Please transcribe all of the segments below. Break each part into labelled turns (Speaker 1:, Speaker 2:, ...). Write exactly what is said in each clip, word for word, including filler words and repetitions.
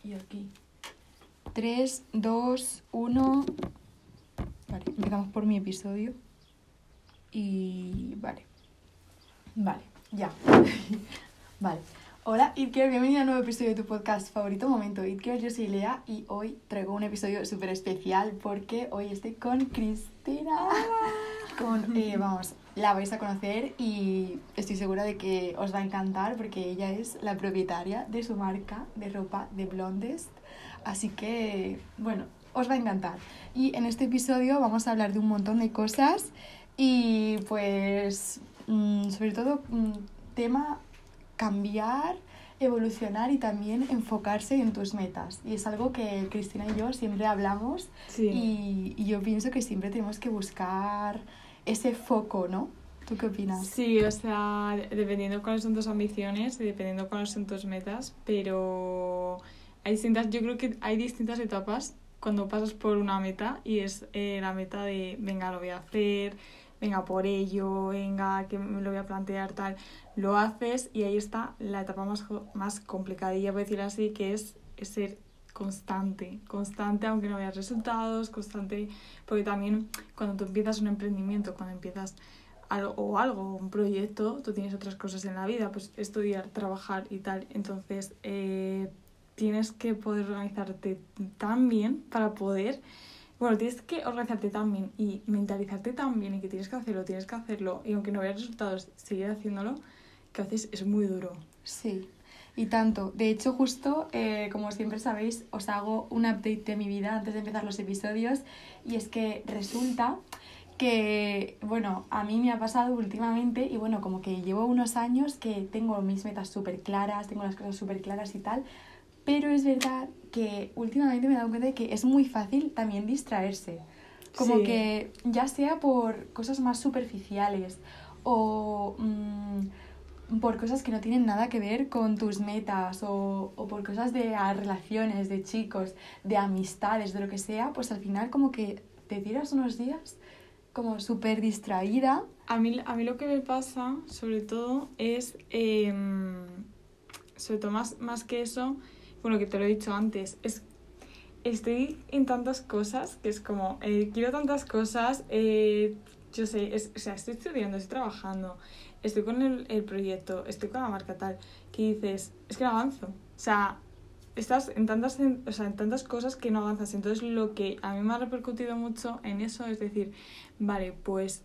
Speaker 1: Y aquí. tres, dos, uno... Vale, empezamos por mi episodio. Y... Vale. Vale, ya. Vale. Hola, Itker, bienvenida a un nuevo episodio de tu podcast favorito Momento Itker. Yo soy Lea y hoy traigo un episodio súper especial porque hoy estoy con Cristina. Con, eh, vamos, la vais a conocer y estoy segura de que os va a encantar porque ella es la propietaria de su marca de ropa de Blondest. Así que, bueno, os va a encantar. Y en este episodio vamos a hablar de un montón de cosas y pues, mmm, sobre todo, mmm, tema cambiar, evolucionar y también enfocarse en tus metas. Y es algo que Cristina y yo siempre hablamos. Sí. y, y yo pienso que siempre tenemos que buscar ese foco, ¿no? ¿Tú qué opinas?
Speaker 2: Sí, o sea, dependiendo cuáles son tus ambiciones y dependiendo cuáles son tus metas, pero hay distintas, yo creo que hay distintas etapas cuando pasas por una meta y es eh, la meta de, venga, lo voy a hacer, venga por ello, venga, que me lo voy a plantear, tal, lo haces y ahí está la etapa más, más complicadilla, por decir así, que es, es ser constante, constante aunque no veas resultados, constante, porque también cuando tú empiezas un emprendimiento, cuando empiezas algo, o algo, un proyecto, tú tienes otras cosas en la vida, pues estudiar, trabajar y tal, entonces eh, tienes que poder organizarte tan bien para poder... Bueno, tienes que organizarte tan bien y mentalizarte tan bien y que tienes que hacerlo, tienes que hacerlo y aunque no veas resultados, seguir haciéndolo, que a veces es muy duro.
Speaker 1: Sí, y tanto. De hecho, justo, eh, como siempre sabéis, os hago un update de mi vida antes de empezar los episodios y es que resulta que, bueno, a mí me ha pasado últimamente y bueno, como que llevo unos años que tengo mis metas súper claras, tengo las cosas súper claras y tal, pero es verdad que últimamente me he dado cuenta de que es muy fácil también distraerse. Como sí. que ya sea por cosas más superficiales o mmm, por cosas que no tienen nada que ver con tus metas o, o por cosas de a, relaciones, de chicos, de amistades, de lo que sea, pues al final como que te tiras unos días como súper distraída.
Speaker 2: A mí, a mí lo que me pasa, sobre todo, es... Eh, sobre todo más, más que eso... Bueno, que te lo he dicho antes, es estoy en tantas cosas que es como, eh, quiero tantas cosas, eh, yo sé, es, o sea, estoy estudiando, estoy trabajando, estoy con el, el proyecto, estoy con la marca tal, que dices, es que no avanzo, o sea, estás en tantas, en, o sea, en tantas cosas que no avanzas, entonces lo que a mí me ha repercutido mucho en eso es decir, vale, pues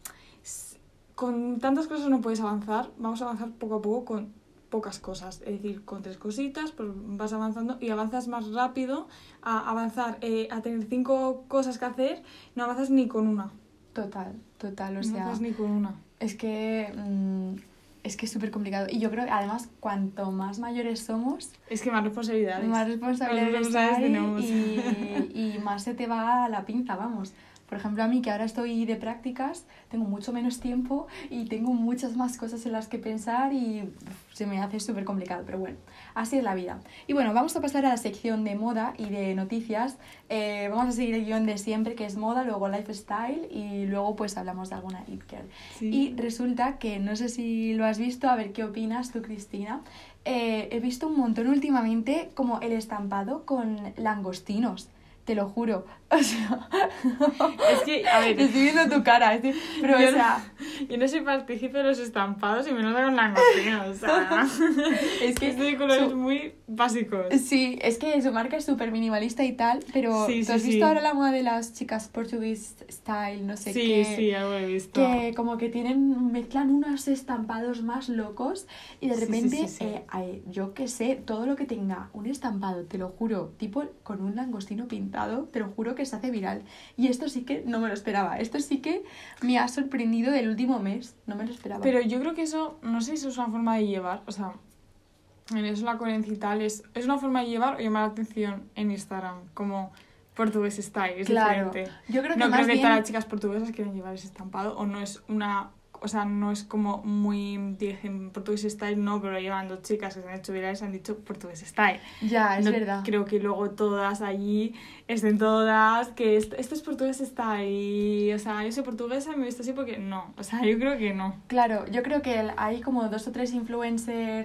Speaker 2: con tantas cosas no puedes avanzar, vamos a avanzar poco a poco con pocas cosas, es decir, con tres cositas pues vas avanzando y avanzas más rápido a avanzar, eh, a tener cinco cosas que hacer, no avanzas ni con una.
Speaker 1: Total, total, o
Speaker 2: no
Speaker 1: sea...
Speaker 2: No avanzas ni con una.
Speaker 1: Es que... Mmm, es que es súper complicado. Y yo creo que además cuanto más mayores somos...
Speaker 2: Es que más responsabilidades.
Speaker 1: Más responsabilidades,
Speaker 2: más responsabilidades tenemos.
Speaker 1: Y, y más se te va la pinza, vamos. Por ejemplo, a mí que ahora estoy de prácticas, tengo mucho menos tiempo y tengo muchas más cosas en las que pensar y se me hace súper complicado, pero bueno, así es la vida. Y bueno, vamos a pasar a la sección de moda y de noticias. Eh, vamos a seguir el guión de siempre, que es moda, luego lifestyle y luego pues hablamos de alguna it girl. Sí. Y resulta que, no sé si lo has visto, a ver qué opinas tú, Cristina, eh, he visto un montón últimamente como el estampado con langostinos. Te lo juro, o sea...
Speaker 2: Es que, a ver...
Speaker 1: Estoy viendo tu cara, estoy... pero
Speaker 2: yo
Speaker 1: o sea...
Speaker 2: No, yo no soy partícipe de los estampados y menos con langostinos, o sea...
Speaker 1: Es que...
Speaker 2: Estoy de colores
Speaker 1: su...
Speaker 2: muy básicos.
Speaker 1: Sí, es que su marca es súper minimalista y tal, pero
Speaker 2: sí,
Speaker 1: ¿tú
Speaker 2: sí,
Speaker 1: has visto
Speaker 2: sí.
Speaker 1: ahora la moda de las chicas Portuguese style, no sé
Speaker 2: sí,
Speaker 1: qué?
Speaker 2: Sí, sí, algo he visto.
Speaker 1: Que como que tienen... mezclan unos estampados más locos y de repente,
Speaker 2: sí, sí, sí, sí.
Speaker 1: Eh, eh, yo qué sé, todo lo que tenga un estampado, te lo juro, tipo con un langostino pintado, te lo juro que se hace viral. Y esto sí que no me lo esperaba. Esto sí que me ha sorprendido del último mes. No me lo esperaba.
Speaker 2: Pero yo creo que eso, no sé si eso es una forma de llevar, o sea, en eso la coherencia y tal, es, es una forma de llevar o llamar la atención en Instagram, como Portugués style, es
Speaker 1: claro.
Speaker 2: diferente.
Speaker 1: Yo creo que
Speaker 2: no
Speaker 1: más
Speaker 2: creo que
Speaker 1: bien...
Speaker 2: todas las chicas portuguesas quieran llevar ese estampado, o no es una... O sea, no es como muy, dicen portugués style, no, pero llevan dos chicas que se han hecho virales y han dicho portugués style.
Speaker 1: Ya, es
Speaker 2: no,
Speaker 1: verdad.
Speaker 2: Creo que luego todas allí estén todas, que esto, esto es portugués style, y, o sea, yo soy portuguesa y me he visto así porque no, o sea, yo creo que no.
Speaker 1: Claro, yo creo que hay como dos o tres influencers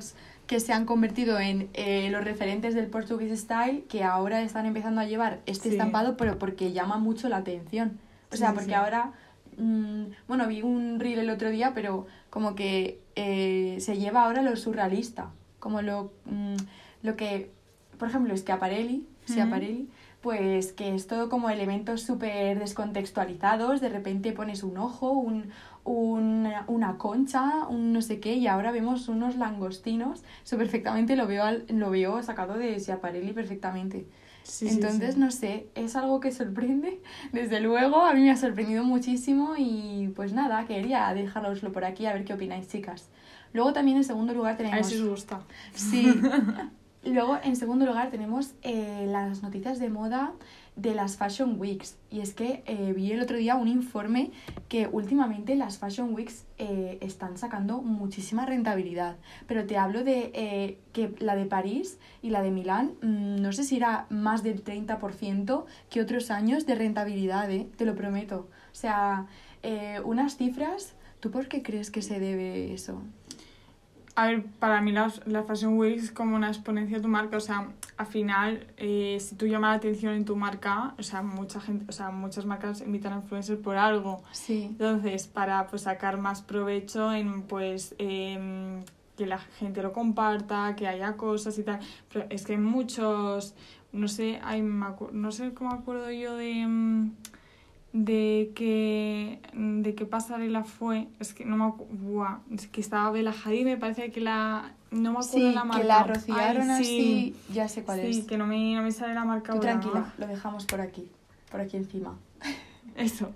Speaker 1: que se han convertido en eh, los referentes del Portuguese Style, que ahora están empezando a llevar este
Speaker 2: Sí.
Speaker 1: estampado, pero porque llama mucho la atención. O
Speaker 2: Sí,
Speaker 1: sea,
Speaker 2: sí,
Speaker 1: porque
Speaker 2: sí.
Speaker 1: ahora, mmm, bueno, vi un reel el otro día, pero como que eh, se lleva ahora lo surrealista, como lo, mmm, lo que, por ejemplo, Schiaparelli, Schiaparelli, pues que es todo como elementos súper descontextualizados, de repente pones un ojo, un, un, una concha, un no sé qué, y ahora vemos unos langostinos, eso perfectamente lo veo, al, lo veo sacado de Schiaparelli perfectamente.
Speaker 2: Sí,
Speaker 1: Entonces,
Speaker 2: sí, sí.
Speaker 1: no sé, es algo que sorprende, desde luego, a mí me ha sorprendido muchísimo y pues nada, quería dejároslo por aquí a ver qué opináis, chicas. Luego también en segundo lugar
Speaker 2: A ver
Speaker 1: tenemos...
Speaker 2: si os gusta.
Speaker 1: Sí. Luego, en segundo lugar, tenemos eh, las noticias de moda de las Fashion Weeks. Y es que eh, vi el otro día un informe que últimamente las Fashion Weeks eh, están sacando muchísima rentabilidad. Pero te hablo de eh, que la de París y la de Milán, mmm, no sé si era más del treinta por ciento que otros años de rentabilidad, ¿eh? Te lo prometo. O sea, eh, unas cifras... ¿Tú por qué crees que se debe eso?
Speaker 2: A ver, para mí la, la Fashion Week es como una exponencia de tu marca, o sea, al final, eh, si tú llamas la atención en tu marca, o sea, mucha gente, o sea, muchas marcas invitan a influencers por algo.
Speaker 1: Sí.
Speaker 2: Entonces, para pues sacar más provecho en, pues, eh, que la gente lo comparta, que haya cosas y tal. Pero es que hay muchos, no sé, hay, no sé cómo me acuerdo yo de... de que de qué pasarela fue, es que no me acuerdo, es que estaba Bella Hadid, me parece que la no me acuerdo
Speaker 1: Sí,
Speaker 2: de la marca.
Speaker 1: que la rociaron
Speaker 2: Ay, sí,
Speaker 1: así, ya sé cuál
Speaker 2: sí,
Speaker 1: es.
Speaker 2: que no me, no me sale la marca
Speaker 1: Tú
Speaker 2: ahora.
Speaker 1: tranquila, lo dejamos por aquí, por aquí encima.
Speaker 2: Eso.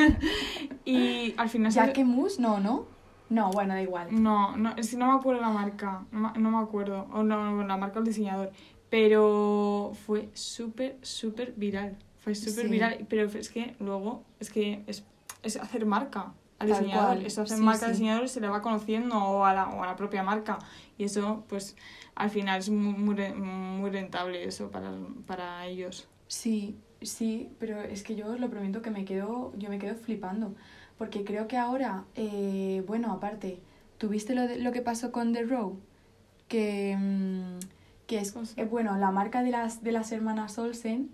Speaker 2: Y al final se...
Speaker 1: Jacquemus, no, ¿no? No, bueno, da igual.
Speaker 2: No, no, es que no me acuerdo la marca, no, me- no me acuerdo, o no, no, la marca o el diseñador, pero fue súper, súper viral, fue súper
Speaker 1: Sí.
Speaker 2: viral, pero es que luego, es que es, es hacer marca al
Speaker 1: Tal
Speaker 2: diseñador,
Speaker 1: cual,
Speaker 2: eso hacer
Speaker 1: sí,
Speaker 2: marca al
Speaker 1: sí.
Speaker 2: diseñador y se le va conociendo o a la, o a la propia marca, y eso, pues, al final es muy, muy, re- muy rentable eso para, para ellos.
Speaker 1: Sí, sí, pero es que yo os lo prometo que me quedo, yo me quedo flipando, porque creo que ahora, eh, bueno, aparte, ¿tuviste lo, de, lo que pasó con The Row? Que, mm, que es,
Speaker 2: Pues-
Speaker 1: eh, bueno, la marca de las, de las hermanas Olsen,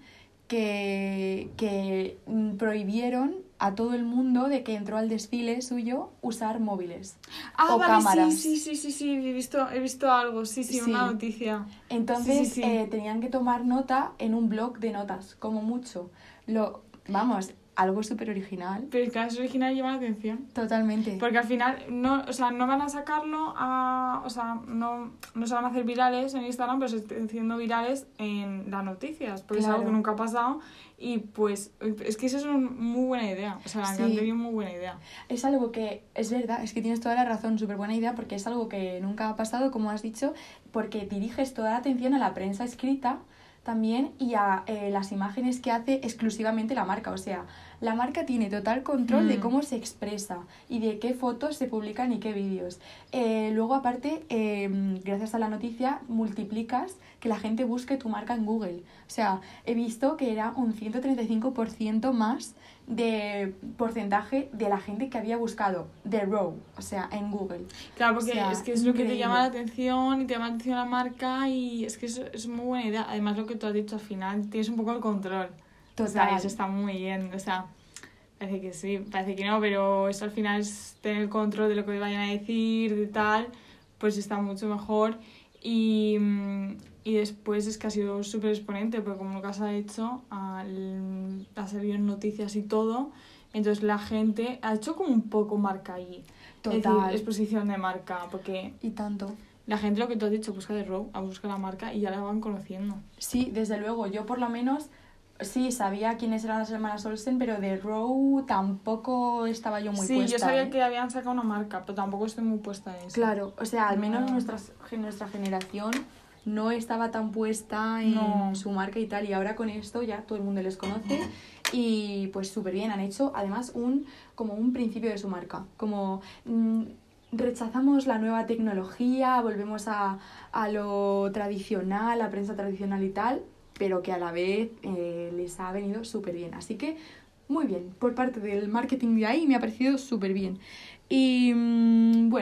Speaker 1: que, que mm, prohibieron a todo el mundo de que entró al desfile suyo usar móviles
Speaker 2: Ah,
Speaker 1: o
Speaker 2: vale,
Speaker 1: cámaras.
Speaker 2: sí, sí, sí, sí, sí, he visto, he visto algo, sí, sí,
Speaker 1: Sí.
Speaker 2: una noticia.
Speaker 1: Entonces
Speaker 2: Sí, sí, sí.
Speaker 1: eh, tenían que tomar nota en un blog de notas, como mucho. Lo, vamos, algo súper original.
Speaker 2: Pero es que es original y llama la atención.
Speaker 1: Totalmente.
Speaker 2: Porque al final, no, o sea, no van a sacarlo a... O sea, no, no se van a hacer virales en Instagram, pero se están haciendo virales en las noticias. Porque
Speaker 1: Claro.
Speaker 2: es algo que nunca ha pasado. Y pues, es que eso es una muy buena idea. O sea, la
Speaker 1: Sí.
Speaker 2: han tenido muy buena idea.
Speaker 1: Es algo que, es verdad, es que tienes toda la razón, súper buena idea, porque es algo que nunca ha pasado, como has dicho, porque diriges toda la atención a la prensa escrita también y a eh, las imágenes que hace exclusivamente la marca. O sea, la marca tiene total control
Speaker 2: Mm.
Speaker 1: de cómo se expresa y de qué fotos se publican y qué vídeos. Eh, luego, aparte, eh, gracias a la noticia, multiplicas que la gente busque tu marca en Google. O sea, he visto que era un ciento treinta y cinco por ciento más de porcentaje de la gente que había buscado The Row, o sea, en Google.
Speaker 2: Claro, porque
Speaker 1: O sea,
Speaker 2: es que es lo que te
Speaker 1: increíble.
Speaker 2: llama la atención y te llama la atención la marca y es que es, es muy buena idea. Además, lo que tú has dicho al final, tienes un poco el control. O sea,
Speaker 1: Total.
Speaker 2: eso está muy bien. O sea, parece que sí, parece que no, pero eso al final es tener el control de lo que vayan a decir, de tal, pues está mucho mejor. Y, mm, y después es que ha sido súper exponente, porque como lo que has hecho, al, ha salido en noticias y todo, entonces la gente ha hecho como un poco marca allí. Es decir,
Speaker 1: Total.
Speaker 2: exposición de marca, porque
Speaker 1: Y tanto.
Speaker 2: la gente, lo que tú has dicho, busca de Row, busca la marca y ya la van conociendo.
Speaker 1: Sí, desde luego. Yo por lo menos sí sabía quiénes eran las hermanas Olsen, pero de Row tampoco estaba yo muy
Speaker 2: sí,
Speaker 1: puesta.
Speaker 2: yo sabía
Speaker 1: ¿eh?
Speaker 2: que habían sacado una marca, pero tampoco estoy muy puesta en eso.
Speaker 1: Claro, o sea, al menos
Speaker 2: No.
Speaker 1: nuestras, nuestra generación no estaba tan puesta en
Speaker 2: No.
Speaker 1: su marca y tal, y ahora con esto ya todo el mundo les conoce y pues súper bien, han hecho además un como un principio de su marca, como mm, rechazamos la nueva tecnología, volvemos a, a lo tradicional, la prensa tradicional y tal, pero que a la vez eh, les ha venido súper bien, así que muy bien, por parte del marketing de ahí me ha parecido súper bien. Y mm, bueno,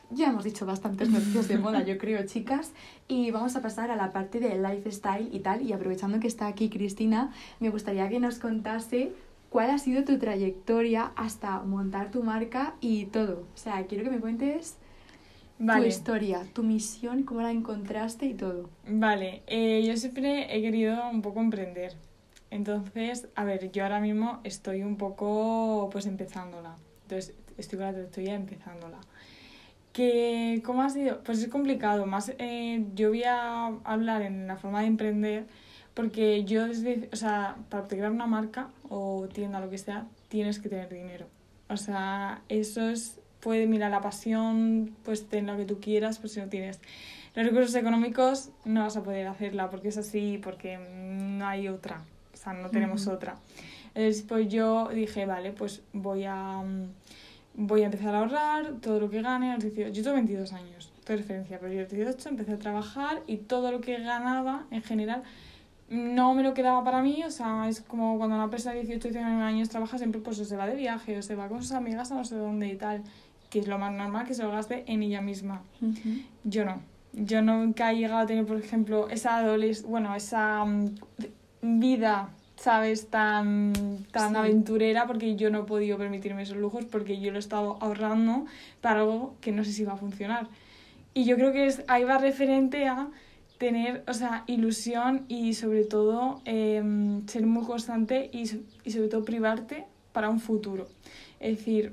Speaker 1: ya hemos dicho bastantes noticias de moda, yo creo, chicas, y vamos a pasar a la parte del lifestyle y tal, y aprovechando que está aquí Cristina, me gustaría que nos contase cuál ha sido tu trayectoria hasta montar tu marca y todo. O sea, quiero que me cuentes
Speaker 2: Vale.
Speaker 1: tu historia, tu misión, cómo la encontraste y todo.
Speaker 2: Vale, eh, yo siempre he querido un poco emprender. Entonces, a ver, yo ahora mismo estoy un poco pues empezándola. Entonces, estoy con la trayectoria empezándola. ¿Que, ¿Cómo ha sido? Pues es complicado. Más eh, yo voy a hablar en la forma de emprender porque yo desde, o sea, para crear una marca o tienda, lo que sea, tienes que tener dinero. O sea, eso es, puede, mira, la pasión, pues ten lo que tú quieras, pues si no tienes los recursos económicos no vas a poder hacerla porque es así, porque no hay otra, o sea, no tenemos
Speaker 1: Uh-huh.
Speaker 2: otra. Entonces, pues yo dije, vale, pues voy a, voy a empezar a ahorrar todo lo que gane. A los dieciocho, yo tengo veintidós años, de referencia, pero yo a los dieciocho empecé a trabajar y todo lo que ganaba en general no me lo quedaba para mí. O sea, es como cuando una persona de dieciocho, diecinueve años trabaja, siempre pues o se va de viaje o se va con sus amigas a no sé dónde y tal, que es lo más normal, que se lo gaste en ella misma.
Speaker 1: Uh-huh.
Speaker 2: Yo no. Yo nunca he llegado a tener, por ejemplo, esa adoles- bueno, esa um, vida, ¿sabes? Tan, tan
Speaker 1: Sí.
Speaker 2: aventurera, porque yo no he podido permitirme esos lujos porque yo lo he estado ahorrando para algo que no sé si va a funcionar. Y yo creo que es, ahí va referente a tener, o sea, ilusión y sobre todo eh, ser muy constante y, y sobre todo privarte para un futuro. Es decir,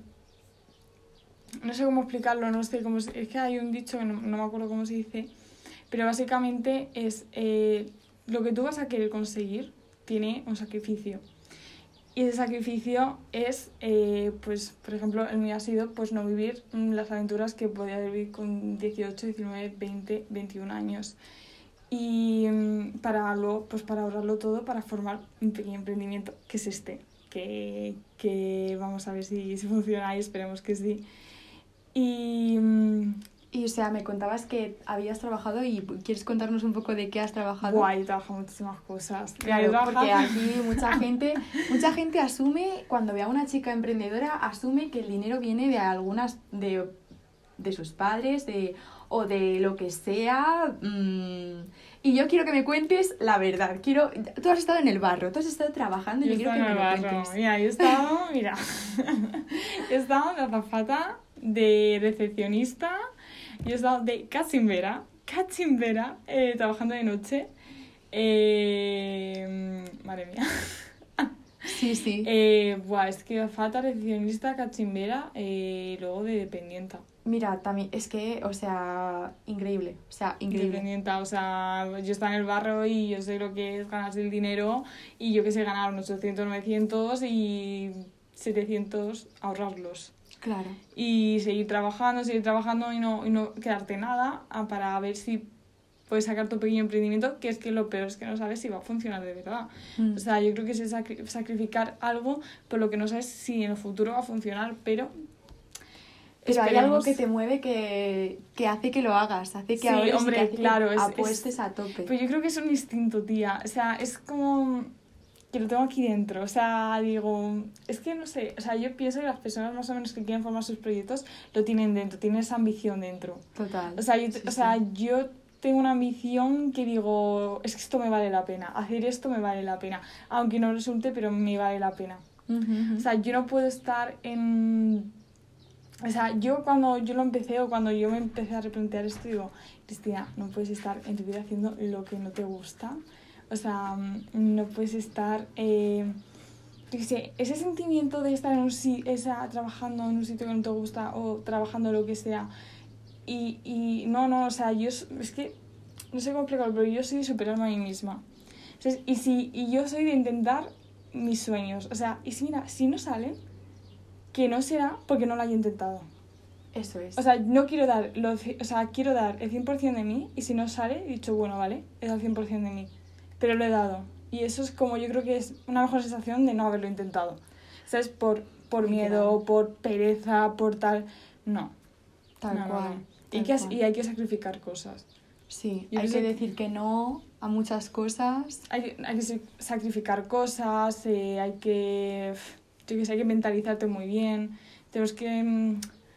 Speaker 2: no sé cómo explicarlo, no sé cómo... Es que hay un dicho que no, no me acuerdo cómo se dice, pero básicamente es eh, lo que tú vas a querer conseguir tiene un sacrificio. Y ese sacrificio es, eh, pues, por ejemplo, el mío ha sido pues no vivir las aventuras que podía vivir con dieciocho, diecinueve, veinte, veintiún años. Y para, luego, pues para ahorrarlo todo, para formar un pequeño emprendimiento, que es este, que, que vamos a ver si, si funciona y esperemos que sí. Y,
Speaker 1: y, o sea, me contabas que habías trabajado y ¿quieres contarnos un poco de qué has trabajado?
Speaker 2: Guay, he trabajado muchísimas cosas.
Speaker 1: Claro, porque aquí mucha gente, mucha gente asume, cuando ve a una chica emprendedora, asume que el dinero viene de algunas, de, de sus padres, de, o de lo que sea. Mmm, y yo quiero que me cuentes la verdad. Quiero, tú has estado en el barro, tú has estado trabajando y yo, yo quiero que me lo
Speaker 2: barro.
Speaker 1: cuentes.
Speaker 2: Mira, yo he estado, mira, he estado de azafata, de recepcionista, yo he estado de cachimbera, cachimbera, eh, trabajando de noche. Eh, madre mía.
Speaker 1: Sí, sí.
Speaker 2: Eh, buah, es que azafata, recepcionista, cachimbera, eh, luego de dependienta.
Speaker 1: Mira, también, es que, o sea, increíble, o sea, increíble.
Speaker 2: Dependienta, o sea, yo estaba en el barro y yo sé lo que es ganarse el dinero y yo que sé, ganar unos ochocientos, novecientos y setecientos ahorrarlos.
Speaker 1: Claro.
Speaker 2: Y seguir trabajando, seguir trabajando y no, y no quedarte nada para ver si puedes sacar tu pequeño emprendimiento, que es que lo peor es que no sabes si va a funcionar de verdad. Mm. O sea, yo creo que es sacri- sacrificar algo por lo que no sabes si en el futuro va a funcionar, pero...
Speaker 1: Pero hay algo que te mueve que, que hace que lo hagas, hace que
Speaker 2: sí,
Speaker 1: ahora
Speaker 2: hombre,
Speaker 1: que hace
Speaker 2: claro,
Speaker 1: que
Speaker 2: es,
Speaker 1: apuestes
Speaker 2: es,
Speaker 1: a tope.
Speaker 2: Pues yo creo que es un instinto, tía. O sea, es como que lo tengo aquí dentro. O sea, digo, es que no sé, o sea, yo pienso que las personas más o menos que quieren formar sus proyectos lo tienen dentro, tienen esa ambición dentro.
Speaker 1: Total.
Speaker 2: O sea, yo,
Speaker 1: sí,
Speaker 2: o sea,
Speaker 1: sí.
Speaker 2: yo tengo una ambición que digo, es que esto me vale la pena, hacer esto me vale la pena, aunque no resulte, pero me vale la pena.
Speaker 1: Uh-huh, uh-huh.
Speaker 2: O sea, yo no puedo estar en... O sea, yo cuando yo lo empecé o cuando yo me empecé a replantear esto, digo, Cristina, no puedes estar en tu vida haciendo lo que no te gusta. O sea, no puedes estar... Eh, yo qué sé, ese sentimiento de estar en un si- esa, trabajando en un sitio que no te gusta o trabajando lo que sea. Y, y no, no, o sea, yo es que... No sé cómo explicarlo, pero yo soy de superarme a mí misma. O sea, y, si, y yo soy de intentar mis sueños. O sea, y si mira, si no salen... que no será porque no lo haya intentado.
Speaker 1: Eso es.
Speaker 2: O sea, no quiero dar, lo, o sea, quiero dar el cien por ciento de mí y si no sale, he dicho, bueno, vale, es el cien por ciento de mí. Pero lo he dado. Y eso es como, yo creo que es una mejor sensación de no haberlo intentado. ¿Sabes? Por, por miedo, por pereza, por tal... No.
Speaker 1: Tal
Speaker 2: no,
Speaker 1: cual.
Speaker 2: No, no.
Speaker 1: Tal
Speaker 2: y, que,
Speaker 1: cual.
Speaker 2: y hay que sacrificar cosas.
Speaker 1: Sí,
Speaker 2: yo
Speaker 1: hay que
Speaker 2: que
Speaker 1: decir que no a muchas cosas.
Speaker 2: Hay, hay que sacrificar cosas, eh, hay que... Yo que sé, hay que mentalizarte muy bien. Tenemos que...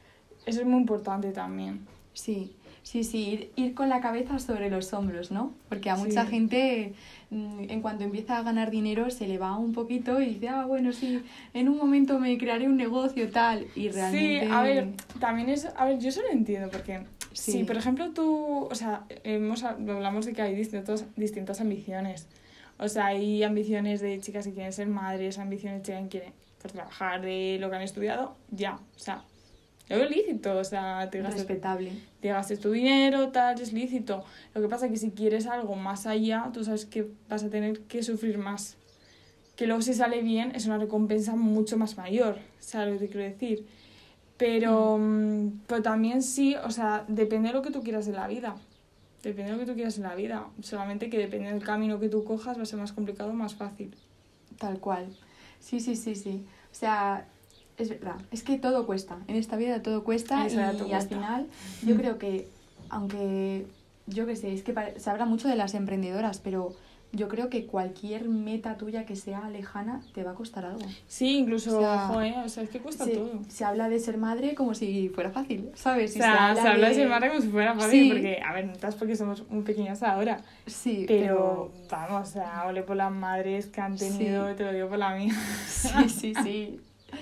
Speaker 2: eso es muy importante también.
Speaker 1: Sí, sí, sí, ir, ir con la cabeza sobre los hombros, ¿no? Porque a mucha
Speaker 2: Sí.
Speaker 1: gente, mm, en cuanto empieza a ganar dinero, se le va un poquito y dice, ah, bueno, sí, en un momento me crearé un negocio tal, y realmente...
Speaker 2: Sí, a ver, también es... A ver, yo eso lo entiendo, porque
Speaker 1: Sí.
Speaker 2: si, por ejemplo, tú... O sea, hemos, hablamos de que hay distintos, distintas ambiciones. O sea, hay ambiciones de chicas que quieren ser madres, ambiciones de chicas que quieren pues, trabajar de lo que han estudiado, ya. O sea, lo veo lícito, o sea, te gastes,
Speaker 1: Respetable.
Speaker 2: te gastes tu dinero, tal, es lícito. Lo que pasa es que si quieres algo más allá, tú sabes que vas a tener que sufrir más. Que luego si sale bien es una recompensa mucho más mayor, ¿sabes lo que te quiero decir? Pero, mm. pero también sí, o sea, depende de lo que tú quieras en la vida. Depende de lo que tú quieras en la vida. Solamente que depende del camino que tú cojas va a ser más complicado o más fácil.
Speaker 1: Tal cual. Sí, sí, sí, sí. O sea, es verdad. Es que todo cuesta. En esta vida todo cuesta
Speaker 2: En esta vida
Speaker 1: y,
Speaker 2: todo
Speaker 1: y al
Speaker 2: cuesta.
Speaker 1: final yo creo que, aunque yo qué sé, es que pare- se habla mucho de las emprendedoras, pero yo creo que cualquier meta tuya que sea lejana te va a costar algo.
Speaker 2: Sí, incluso,
Speaker 1: O sea,
Speaker 2: joder, o sea, es que cuesta
Speaker 1: Se,
Speaker 2: todo.
Speaker 1: se habla de ser madre como si fuera fácil, ¿sabes?
Speaker 2: O
Speaker 1: Y
Speaker 2: sea, se habla de
Speaker 1: de
Speaker 2: ser madre como si fuera fácil,
Speaker 1: Sí.
Speaker 2: porque, a ver, no estás porque somos muy pequeñas ahora.
Speaker 1: Sí,
Speaker 2: Pero,
Speaker 1: pero...
Speaker 2: vamos, o sea, ole por las madres que han tenido,
Speaker 1: Sí.
Speaker 2: te lo digo por la mía.
Speaker 1: Sí, sí, sí.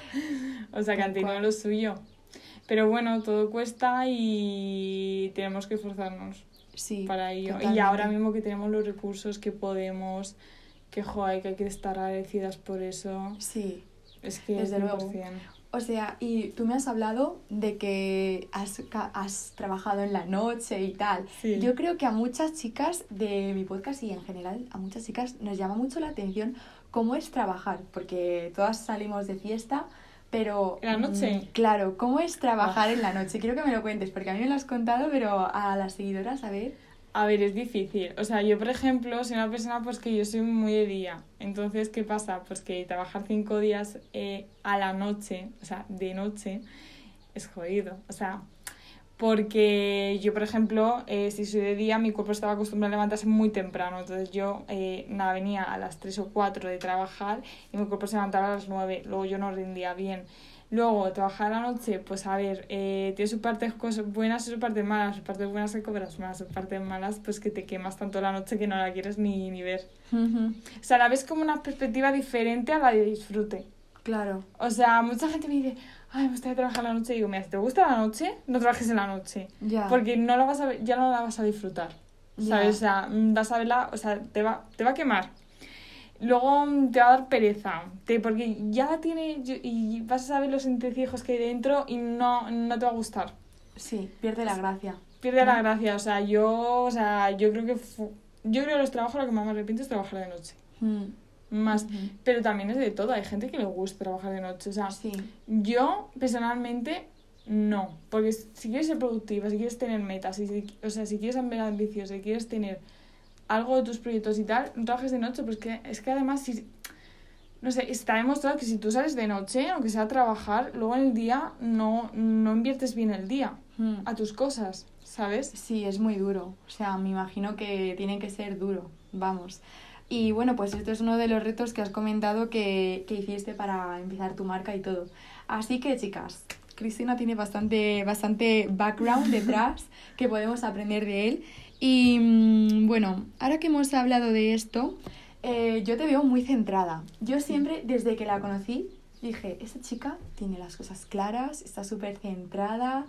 Speaker 2: O sea, que
Speaker 1: Tal
Speaker 2: han tenido
Speaker 1: cual.
Speaker 2: lo suyo. Pero bueno, todo cuesta y tenemos que esforzarnos
Speaker 1: Sí,
Speaker 2: para ello.
Speaker 1: totalmente.
Speaker 2: Y ahora mismo que tenemos los recursos que podemos, que joder, que hay que estar agradecidas por eso.
Speaker 1: Sí,
Speaker 2: Es que
Speaker 1: desde
Speaker 2: es
Speaker 1: luego.
Speaker 2: cien por ciento.
Speaker 1: O sea, y tú me has hablado de que has, ca- has trabajado en la noche y tal.
Speaker 2: Sí.
Speaker 1: Yo creo que a muchas chicas de mi podcast y en general a muchas chicas nos llama mucho la atención cómo es trabajar, porque todas salimos de fiesta, pero...
Speaker 2: ¿En la noche?
Speaker 1: mm, claro, ¿cómo es trabajar
Speaker 2: Oh.
Speaker 1: en la noche? Quiero que me lo cuentes, porque a mí me lo has contado, pero a las seguidoras, a ver...
Speaker 2: A ver, es difícil. O sea, yo, por ejemplo, soy una persona pues que yo soy muy de día. Entonces, ¿qué pasa? Pues que trabajar cinco días eh, a la noche, o sea, de noche, es jodido. O sea, porque yo, por ejemplo, eh, si soy de día, mi cuerpo estaba acostumbrado a levantarse muy temprano. Entonces yo, eh, nada, venía a las tres o cuatro de trabajar y mi cuerpo se levantaba a las nueve. Luego yo no rendía bien. Luego, trabajar a la noche, pues a ver, eh, tiene sus partes cosas buenas y sus partes malas. Sus partes buenas que cobras más, sus partes malas, pues que te quemas tanto la noche que no la quieres ni, ni ver.
Speaker 1: Ujú,
Speaker 2: O sea, la ves como una perspectiva diferente a la de disfrute.
Speaker 1: claro,
Speaker 2: O sea, mucha gente me dice, ay, me gustaría trabajar la noche. Y digo, mira, si te gusta la noche, no trabajes en la noche.
Speaker 1: ya.
Speaker 2: Porque no la vas a ver, ya no la vas a disfrutar.
Speaker 1: Ya.
Speaker 2: ¿Sabes? O sea, mm, vas a verla, o sea, te va, te va a quemar. Luego mm, te va a dar pereza, te, porque ya la tiene yo- y vas a saber los entrecijos que hay dentro y no, no te va a gustar.
Speaker 1: Sí, pierde la gracia.
Speaker 2: Pierde la
Speaker 1: ¿No?
Speaker 2: gracia, o sea, yo, o sea, yo creo que fu- yo creo que los trabajos lo que más me arrepiento es trabajar de noche.
Speaker 1: Mm,
Speaker 2: Más,
Speaker 1: ujú.
Speaker 2: pero también es de todo, hay gente que le gusta trabajar de noche, o sea,
Speaker 1: Sí,
Speaker 2: yo personalmente no, porque si quieres ser productiva, si quieres tener metas, y si, o sea, si quieres ser ambiciosa, si quieres tener algo de tus proyectos y tal, no trabajes de noche, pues que, es que además, si, no sé, está demostrado que si tú sales de noche, aunque sea a trabajar, luego en el día no, no inviertes bien el día
Speaker 1: mm.
Speaker 2: a tus cosas, ¿sabes?
Speaker 1: Sí, es muy duro. O sea, me imagino que tiene que ser duro, vamos. Y bueno, pues esto es uno de los retos que has comentado que, que hiciste para empezar tu marca y todo. Así que, chicas, Cristina tiene bastante, bastante background detrás que podemos aprender de él. Y mm, bueno, ahora que hemos hablado de esto, eh, yo te veo muy centrada. Yo siempre, desde que la conocí, dije, esta chica tiene las cosas claras, está súper centrada.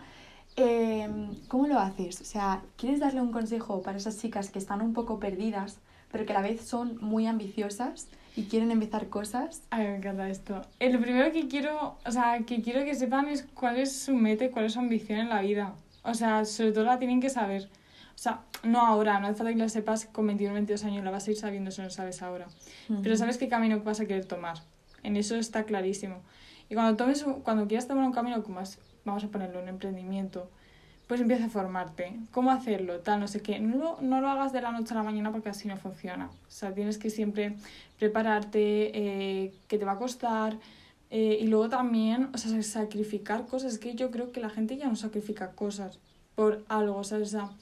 Speaker 1: Eh, ¿Cómo lo haces? O sea, ¿quieres darle un consejo para esas chicas que están un poco perdidas, pero que a la vez son muy ambiciosas y quieren empezar cosas?
Speaker 2: Ay, me encanta esto. Eh, lo primero que quiero, o sea, que quiero que sepan es cuál es su meta y cuál es su ambición en la vida. O sea, sobre todo la tienen que saber. O sea, no ahora, no hace falta que la sepas con veintiuno o veintidós años, la vas a ir sabiendo si no lo sabes ahora. Pero sabes qué camino vas a querer tomar. En eso está clarísimo. Y cuando tomes, un- cuando quieras tomar un camino como es, vamos a ponerlo, un emprendimiento, pues empieza a formarte. ¿Cómo hacerlo? Tal, no sé qué. No lo, no lo hagas de la noche a la mañana porque así no funciona. O sea, tienes que siempre prepararte, eh, que te va a costar. Eh, y luego también, o sea, sacrificar cosas. Es que yo creo que la gente ya no sacrifica cosas por algo, ¿sabes? O sea,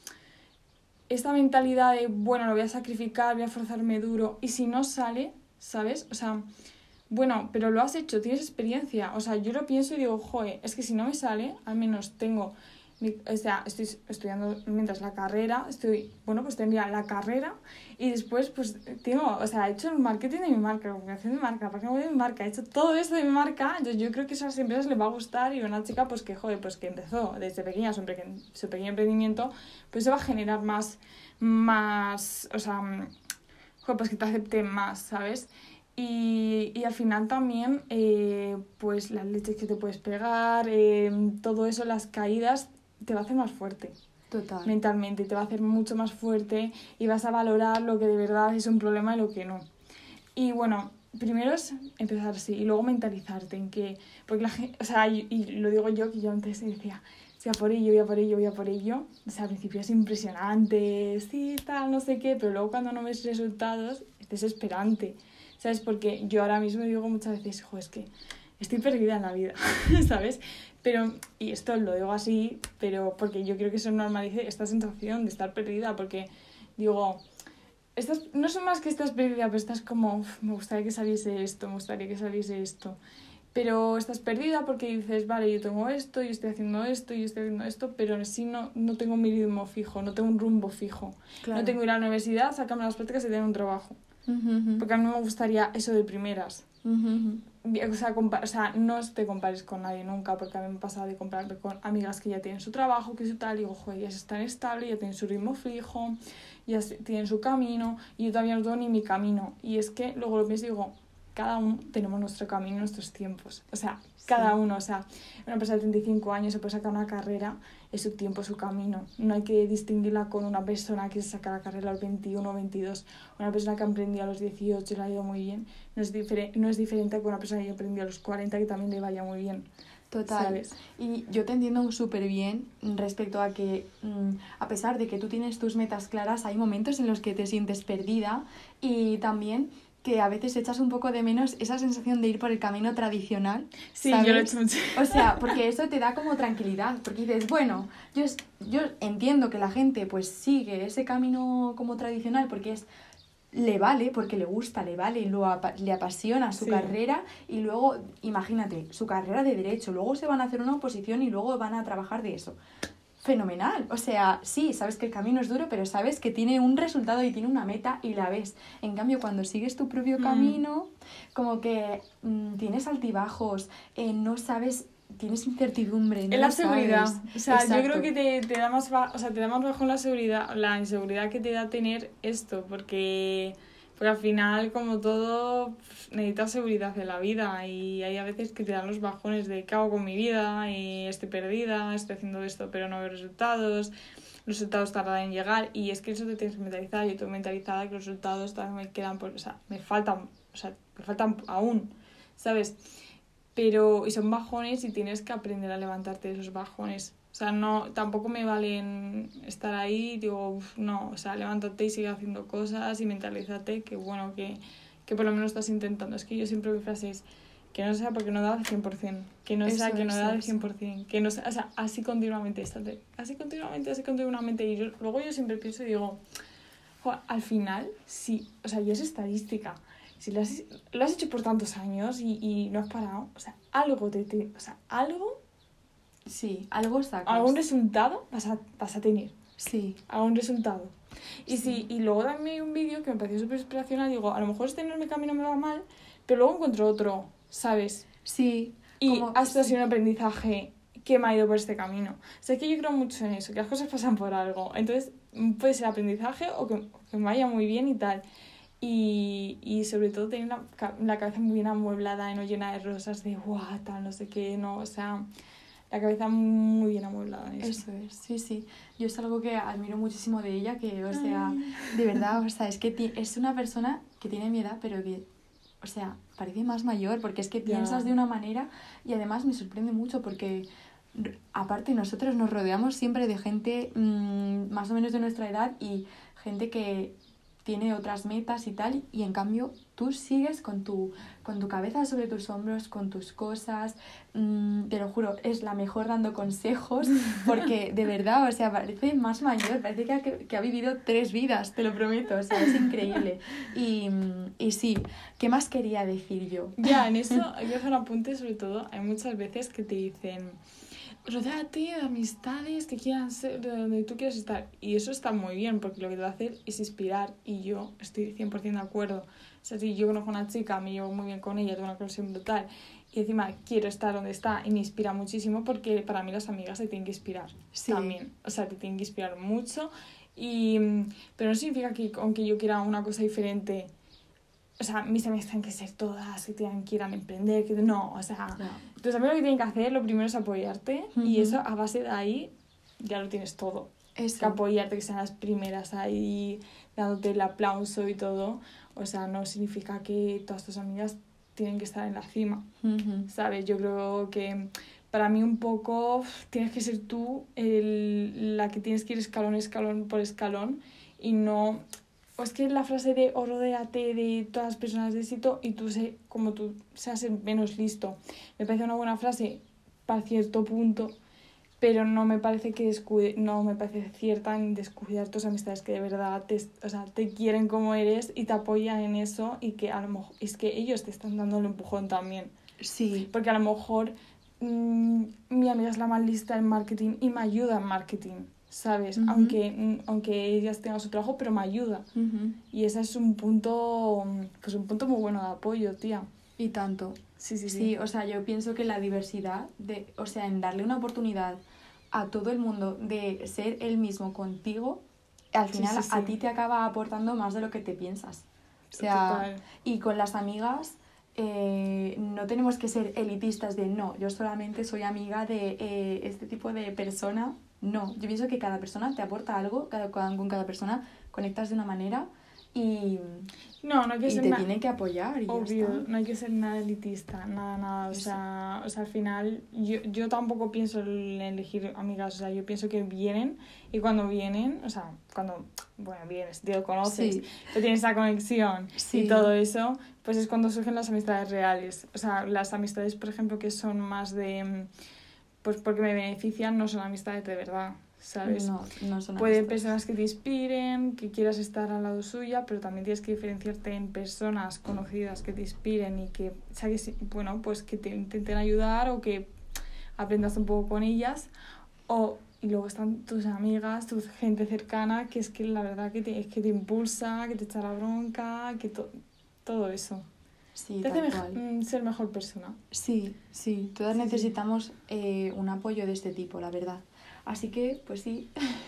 Speaker 2: esta mentalidad de, bueno, lo voy a sacrificar, voy a forzarme duro. Y si no sale, ¿sabes? O sea, bueno, pero lo has hecho, tienes experiencia. O sea, yo lo pienso y digo, joder, es que si no me sale, al menos tengo... Mi, o sea, estoy estudiando mientras la carrera, estoy, bueno, pues tendría la carrera y después, pues, tengo, o sea, he hecho el marketing de mi marca, la comunicación de mi marca, la página web de mi marca, he hecho todo eso de mi marca. Entonces yo creo que eso a las empresas les va a gustar y una chica, pues, que, joder, pues, que empezó desde pequeña su, pe- su pequeño emprendimiento, pues, se va a generar más, más, o sea, joder, pues, que te acepten más, ¿sabes? Y, y al final también, eh, pues, las leches que te puedes pegar, eh, todo eso, las caídas, te va a hacer más fuerte.
Speaker 1: Total.
Speaker 2: Mentalmente, te va a hacer mucho más fuerte y vas a valorar lo que de verdad es un problema y lo que no. Y bueno, primero es empezar así y luego mentalizarte en que, porque la gente, o sea, y, y lo digo yo, que yo antes decía, voy a por ello, voy a por ello, voy a por ello. O sea, al principio es impresionante, sí, tal, no sé qué, pero luego cuando no ves resultados es desesperante, ¿sabes? Porque yo ahora mismo digo muchas veces, jo, es que estoy perdida en la vida, ¿sabes? Pero, y esto lo digo así, pero porque yo quiero que se normalice esta sensación de estar perdida, porque digo, estás, no son más que estás perdida, pero estás como, uf, me gustaría que saliese esto, me gustaría que saliese esto. Pero estás perdida porque dices, vale, yo tengo esto, yo estoy haciendo esto, yo estoy haciendo esto, pero en sí no, no tengo mi ritmo fijo, no tengo un rumbo fijo.
Speaker 1: Claro.
Speaker 2: No tengo que ir a la universidad, sacarme las prácticas y tener un trabajo.
Speaker 1: Uh-huh.
Speaker 2: Porque a mí me gustaría eso de primeras.
Speaker 1: Uh-huh.
Speaker 2: O sea, compa- o sea, no te compares con nadie nunca, porque a mí me pasa de compararme con amigas que ya tienen su trabajo, que su tal, y digo, joder, ya están estables, ya tienen su ritmo fijo, ya tienen su camino, y yo todavía no tengo ni mi camino. Y es que luego lo pienso y digo, cada uno tenemos nuestro camino, nuestros tiempos. O sea, cada
Speaker 1: Sí.
Speaker 2: uno, o sea, una persona de treinta y cinco años se puede sacar una carrera, es su tiempo, su camino. No hay que distinguirla con una persona que se saca la carrera a los veintiuno o veintidós. Una persona que aprendió a los dieciocho y le ha ido muy bien, no es, difer- no es diferente con una persona que aprendió a los cuarenta que también le vaya muy bien.
Speaker 1: Total.
Speaker 2: ¿Sabes?
Speaker 1: Y yo te entiendo súper bien respecto a que, mmm, a pesar de que tú tienes tus metas claras, hay momentos en los que te sientes perdida y también que a veces echas un poco de menos esa sensación de ir por el camino tradicional.
Speaker 2: Sí,
Speaker 1: ¿sabes?
Speaker 2: yo lo he hecho mucho.
Speaker 1: O sea, porque eso te da como tranquilidad, porque dices, bueno, yo, es- yo entiendo que la gente pues sigue ese camino como tradicional porque es le vale, porque le gusta, le vale, lo apa- le apasiona su
Speaker 2: Sí.
Speaker 1: carrera y luego, imagínate, su carrera de derecho, luego se van a hacer una oposición y luego van a trabajar de eso. Fenomenal, o sea, sí, sabes que el camino es duro, pero sabes que tiene un resultado y tiene una meta y la ves. En cambio, cuando sigues tu propio
Speaker 2: Mm.
Speaker 1: camino, como que mm, tienes altibajos, eh, no sabes, tienes incertidumbre, no
Speaker 2: Es la
Speaker 1: lo
Speaker 2: seguridad.
Speaker 1: sabes.
Speaker 2: O sea,
Speaker 1: Exacto.
Speaker 2: yo creo que te, te da más ba- o sea, te da más bajón la seguridad, la inseguridad que te da tener esto, porque, porque al final, como todo, necesitas seguridad en la vida y hay a veces que te dan los bajones de qué hago con mi vida, y estoy perdida, estoy haciendo esto pero no veo resultados, los resultados tardan en llegar y es que eso te tienes que mentalizar. Yo estoy mentalizada que los resultados todavía me quedan, por, o sea, me faltan, o sea, me faltan aún, ¿sabes? Pero, y son bajones y tienes que aprender a levantarte de esos bajones. O sea, no, tampoco me valen estar ahí y digo, uf, no, o sea, levántate y sigue haciendo cosas y mentalízate que, bueno, que, que por lo menos estás intentando. Es que yo siempre mi frase es que no sea porque no da al cien por ciento, que no sea
Speaker 1: Eso,
Speaker 2: que no
Speaker 1: eso,
Speaker 2: da al
Speaker 1: eso.
Speaker 2: cien por ciento, que no sea, o sea, así continuamente, estate, así continuamente, así continuamente. Y yo, luego yo siempre pienso y digo, jo, al final, sí, o sea, ya es estadística. Si lo has, lo has hecho por tantos años y, y no has parado, o sea, algo te, te o sea, algo,
Speaker 1: Sí, algo sacas.
Speaker 2: algún resultado vas a, vas a tener,
Speaker 1: Sí.
Speaker 2: algún resultado. Y
Speaker 1: Sí.
Speaker 2: si y luego también hay un vídeo que me pareció súper inspiracional, digo, a lo mejor este enorme camino me va mal, pero luego encuentro otro, ¿sabes?
Speaker 1: Sí.
Speaker 2: Y
Speaker 1: como-
Speaker 2: hasta ha
Speaker 1: sí.
Speaker 2: sido un aprendizaje que me ha ido por este camino. O sea, es que yo creo mucho en eso, que las cosas pasan por algo. Entonces, puede ser aprendizaje o que, que me vaya muy bien y tal. Y, y sobre todo tener la, ca- la cabeza muy bien amueblada y no llena de rosas de guau, tal, no sé qué, no, o sea, la cabeza muy bien amueblada en eso.
Speaker 1: Eso es, sí, sí. Yo es algo que admiro muchísimo de ella, que, o sea,
Speaker 2: Ay.
Speaker 1: de verdad, o sea, es que ti- es una persona que tiene mi edad, pero que, o sea, parece más mayor, porque es que
Speaker 2: Ya.
Speaker 1: piensas de una manera y además me sorprende mucho porque, r- aparte, nosotros nos rodeamos siempre de gente mmm, más o menos de nuestra edad y gente que tiene otras metas y tal, y en cambio tú sigues con tu, con tu cabeza sobre tus hombros, con tus cosas, mmm, te lo juro, es la mejor dando consejos, porque de verdad, o sea, parece más mayor, parece que ha, que ha vivido tres vidas, te lo prometo, o sea, es increíble. Y, y sí, ¿qué más quería decir yo?
Speaker 2: Ya, en eso hay que hacer un apunte, sobre todo, hay muchas veces que te dicen, rodéate de amistades que quieran ser de donde tú quieras estar. Y eso está muy bien, porque lo que te va a hacer es inspirar. Y yo estoy cien por ciento de acuerdo. O sea, si yo conozco a una chica, me llevo muy bien con ella, tengo una conexión brutal, y encima quiero estar donde está y me inspira muchísimo, porque para mí las amigas se tienen que inspirar
Speaker 1: Sí.
Speaker 2: también. O sea, te tienen que inspirar mucho. Y, pero no significa que aunque yo quiera una cosa diferente, o sea, mis amigas tienen que ser todas, que tengan, quieran emprender, que no, o sea,
Speaker 1: Yeah.
Speaker 2: tus amigos lo que tienen que hacer, lo primero es apoyarte,
Speaker 1: Uh-huh.
Speaker 2: y eso a base de ahí ya lo tienes todo.
Speaker 1: Eso.
Speaker 2: Que apoyarte, que sean las primeras ahí dándote el aplauso y todo, o sea, no significa que todas tus amigas tienen que estar en la cima,
Speaker 1: Uh-huh.
Speaker 2: ¿sabes? Yo creo que para mí un poco tienes que ser tú el, la que tienes que ir escalón, escalón por escalón, y no... O es que la frase de o rodéate de todas las personas de éxito y tú sé, como tú seas el menos listo, me parece una buena frase para cierto punto, pero no me parece que descuide, no me parece cierta en descuidar tus amistades que de verdad te, o sea, te quieren como eres y te apoyan en eso, y que a lo mejor es que ellos te están dando el empujón también.
Speaker 1: Sí.
Speaker 2: Porque a lo mejor mmm, mi amiga es la más lista en marketing y me ayuda en marketing, ¿sabes?
Speaker 1: Uh-huh.
Speaker 2: Aunque, aunque ellas tengan su trabajo, pero me ayuda.
Speaker 1: Uh-huh.
Speaker 2: Y ese es un punto, pues un punto muy bueno de apoyo, tía.
Speaker 1: Y tanto.
Speaker 2: Sí, sí, sí.
Speaker 1: Sí, o sea, yo pienso que la diversidad, de, o sea, en darle una oportunidad a todo el mundo de ser él mismo contigo, al final
Speaker 2: sí, sí, sí.
Speaker 1: a ti te acaba aportando más de lo que te piensas. O sea,
Speaker 2: Total.
Speaker 1: Y con las amigas eh, no tenemos que ser elitistas de no, yo solamente soy amiga de eh, este tipo de persona. No, yo pienso que cada persona te aporta algo, cada, con cada persona conectas de una manera y,
Speaker 2: no, no hay que
Speaker 1: y
Speaker 2: ser
Speaker 1: te
Speaker 2: na-
Speaker 1: tienen que apoyar y
Speaker 2: obvio,
Speaker 1: ya está.
Speaker 2: no hay que ser nada elitista, nada, nada, o sea, o sea, al final yo, yo tampoco pienso en elegir amigas, o sea, yo pienso que vienen, y cuando vienen, o sea, cuando, bueno, vienes, te lo conoces,
Speaker 1: Sí.
Speaker 2: tú tienes esa conexión
Speaker 1: Sí.
Speaker 2: y todo eso, pues es cuando surgen las amistades reales, o sea, las amistades, por ejemplo, que son más de, pues porque me benefician, no son amistades de verdad, ¿sabes?
Speaker 1: No, no son
Speaker 2: Puede
Speaker 1: amistades.
Speaker 2: personas que te inspiren, que quieras estar al lado suya, pero también tienes que diferenciarte en personas conocidas que te inspiren y que, sabes, bueno, pues que te intenten ayudar o que aprendas un poco con ellas. O, y luego están tus amigas, tu gente cercana, que es que la verdad que te, es que te impulsa, que te echa la bronca, que to, todo eso.
Speaker 1: Sí,
Speaker 2: Te hace
Speaker 1: tal
Speaker 2: mej-
Speaker 1: cual.
Speaker 2: ser mejor persona.
Speaker 1: Sí, sí, todas
Speaker 2: Sí, sí.
Speaker 1: necesitamos eh, un apoyo de este tipo, la verdad. Así que, pues sí.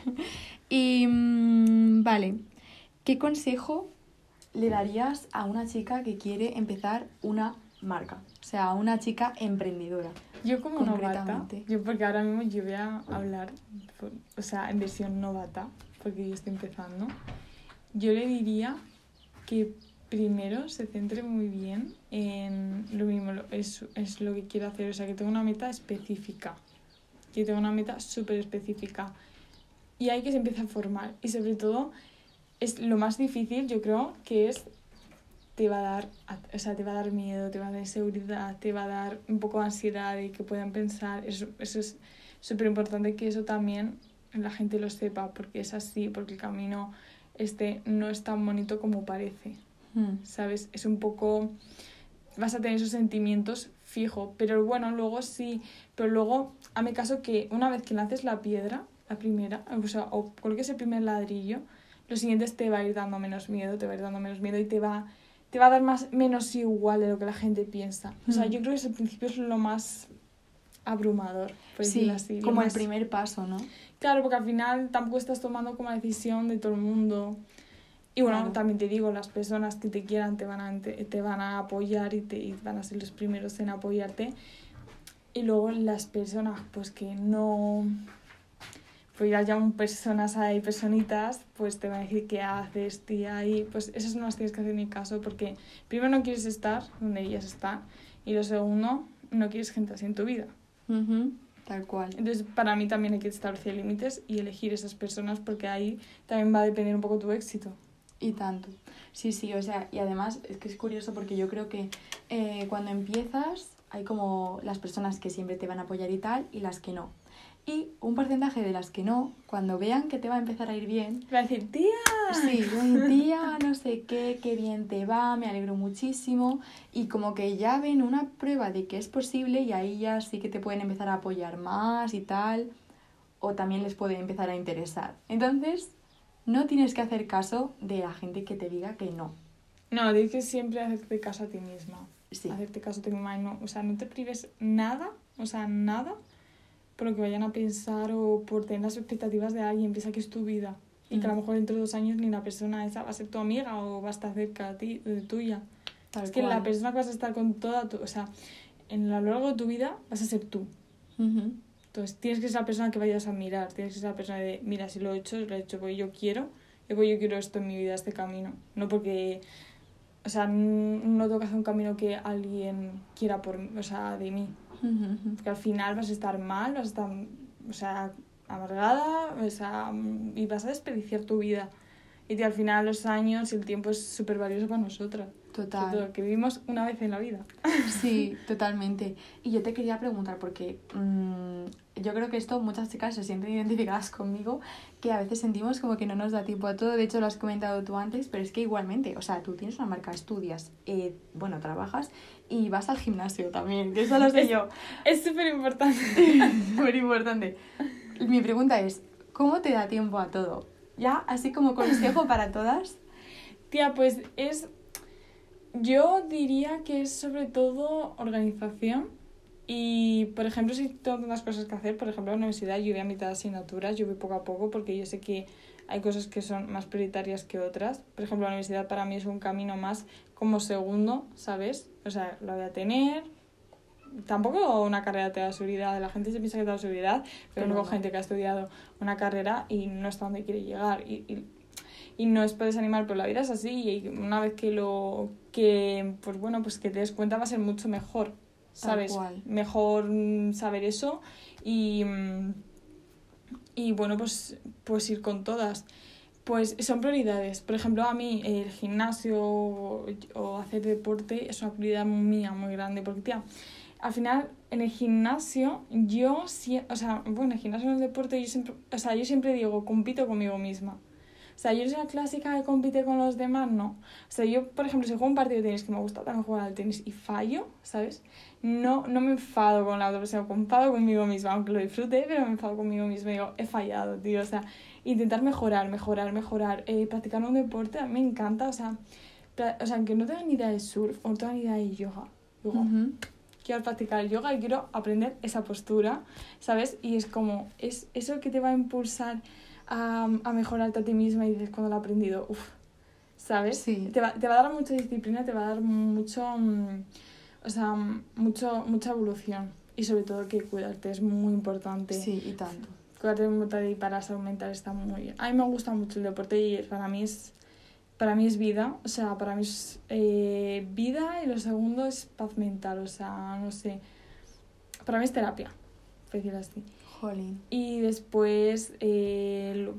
Speaker 1: Y, mm, vale, ¿qué consejo le darías a una chica que quiere empezar una marca? O sea, a una chica emprendedora.
Speaker 2: Yo como novata,
Speaker 1: Concretamente.
Speaker 2: yo porque ahora mismo yo voy a hablar, por- o sea, en versión novata, porque yo estoy empezando, yo le diría que primero se centre muy bien en lo mismo, lo- es, es lo que quiero hacer, o sea, que tenga una meta específica, que tenga una meta súper específica, y ahí que se empiece a formar, y sobre todo, es lo más difícil, yo creo, que es te va a dar, o sea, te va a dar miedo, te va a dar inseguridad, te va a dar un poco de ansiedad de que puedan pensar. Eso, eso es súper importante que eso también la gente lo sepa, porque es así, porque el camino este no es tan bonito como parece,
Speaker 1: Mm.
Speaker 2: ¿sabes? Es un poco... vas a tener esos sentimientos fijo, pero bueno, luego sí, pero luego, hazme caso que una vez que lances la piedra, la primera, o sea, o coloques el primer ladrillo, los siguientes te va a ir dando menos miedo, te va a ir dando menos miedo y te va... te va a dar más menos igual de lo que la gente piensa. O sea,
Speaker 1: Mm.
Speaker 2: yo creo que ese principio es lo más abrumador, por
Speaker 1: Sí,
Speaker 2: decirlo así. lo
Speaker 1: como el
Speaker 2: más-
Speaker 1: primer paso, ¿no?
Speaker 2: Claro, porque al final tampoco estás tomando como la decisión de todo el mundo. Y bueno,
Speaker 1: Claro.
Speaker 2: también te digo, las personas que te quieran te van a, ente- te van a apoyar y, te, y van a ser los primeros en apoyarte. Y luego las personas pues que no... pues ya llaman personas ahí, personitas, pues te van a decir qué haces, tía, y pues esas no las tienes que hacer ni caso, porque primero no quieres estar donde ellas están, y lo segundo, no quieres gente así en tu vida.
Speaker 1: Ujú, tal cual.
Speaker 2: Entonces, para mí también hay que establecer límites y elegir esas personas, porque ahí también va a depender un poco tu éxito.
Speaker 1: Y tanto. Sí, sí, o sea, y además es que es curioso porque yo creo que eh, cuando empiezas hay como las personas que siempre te van a apoyar y tal, y las que no. Y un porcentaje de las que no, cuando vean que te va a empezar a ir bien...
Speaker 2: Va a decir, tía.
Speaker 1: Sí, "Ay, tía, no sé qué, qué bien te va, me alegro muchísimo". Y como que ya ven una prueba de que es posible y ahí ya sí que te pueden empezar a apoyar más y tal. O también les puede empezar a interesar. Entonces, no tienes que hacer caso de la gente que te diga que no.
Speaker 2: No, tienes que siempre hacerte caso a ti misma.
Speaker 1: Sí.
Speaker 2: Hacerte caso a ti misma y no, o sea, no te prives nada, o sea, nada, por lo que vayan a pensar o por tener las expectativas de alguien. Piensa que es tu vida y que a lo mejor dentro de dos años ni la persona esa va a ser tu amiga o va a estar cerca de ti, de tuya.
Speaker 1: Tal
Speaker 2: es que
Speaker 1: cual.
Speaker 2: la persona que vas a estar con toda tu, o sea, en a lo largo de tu vida vas a ser tú.
Speaker 1: Uh-huh.
Speaker 2: Entonces tienes que ser la persona que vayas a mirar, tienes que ser la persona de, mira, si lo he hecho, lo he hecho porque yo quiero, y porque yo quiero esto en mi vida, este camino. No porque, o sea, no tengo que hacer un camino que alguien quiera por, o sea, de mí.
Speaker 1: Uh-huh.
Speaker 2: Porque al final vas a estar mal, vas a estar, o sea, amargada, o sea, y vas a desperdiciar tu vida. Y al final los años y el tiempo es súper valioso para nosotras.
Speaker 1: Total.
Speaker 2: Sobre todo, que vivimos una vez en la vida.
Speaker 1: Sí, totalmente. Y yo te quería preguntar, porque mmm, yo creo que esto muchas chicas se sienten identificadas conmigo, que a veces sentimos como que no nos da tiempo a todo. De hecho, lo has comentado tú antes, pero es que igualmente, o sea, tú tienes una marca, estudias, eh, bueno, trabajas y vas al gimnasio también, que eso lo sé
Speaker 2: es,
Speaker 1: yo.
Speaker 2: Es súper importante.
Speaker 1: Súper importante. Mi pregunta es, ¿cómo te da tiempo a todo? Ya, así como consejo para todas.
Speaker 2: Tía, pues es... Yo diría que es sobre todo organización y, por ejemplo, si tengo tantas cosas que hacer, por ejemplo, en la universidad yo voy a mitad de asignaturas, yo voy poco a poco porque yo sé que hay cosas que son más prioritarias que otras. Por ejemplo, la universidad para mí es un camino más como segundo, ¿sabes? O sea, la voy a tener... Tampoco una carrera te da seguridad, la gente se piensa que te da seguridad, pero, pero no. Hay gente que ha estudiado una carrera y no está donde quiere llegar y... y y no es para desanimar, pero la vida es así y una vez que lo que pues bueno pues que te des cuenta va a ser mucho mejor, ¿sabes? Mejor saber eso y y bueno pues pues ir con todas. Pues son prioridades. Por ejemplo, a mí el gimnasio o hacer deporte es una prioridad mía muy grande porque tía, al final en el gimnasio yo o sea, bueno, en el gimnasio en el deporte yo siempre, o sea, yo siempre digo, compito conmigo misma. O sea, yo soy la clásica que compite con los demás, no. O sea, yo, por ejemplo, si juego un partido de tenis que me gusta también jugar al tenis y fallo, ¿sabes? No, no me enfado con la otra persona, me enfado conmigo misma, aunque lo disfrute, pero me enfado conmigo misma y digo, he fallado, tío. O sea, intentar mejorar, mejorar, mejorar. Eh, practicar un deporte a mí me encanta, o sea, pra- o sea, aunque no tenga ni idea de surf o no tenga ni idea de yoga, digo, uh-huh. Quiero practicar yoga y quiero aprender esa postura, ¿sabes? Y es como, es eso que te va a impulsar A, a mejorarte a ti misma y dices cuando lo he aprendido, uff, ¿sabes?
Speaker 1: Sí.
Speaker 2: Te va, te va a dar mucha disciplina, te va a dar mucho, um, o sea, mucho, mucha evolución y sobre todo que cuidarte es muy importante.
Speaker 1: Sí, y tanto.
Speaker 2: Cuidarte y para la salud mental está muy bien. A mí me gusta mucho el deporte y para mí es, para mí es vida, o sea, para mí es eh, vida y lo segundo es paz mental, o sea, no sé, para mí es terapia, por decirlo así.
Speaker 1: Jolín.
Speaker 2: Y después, eh, lo,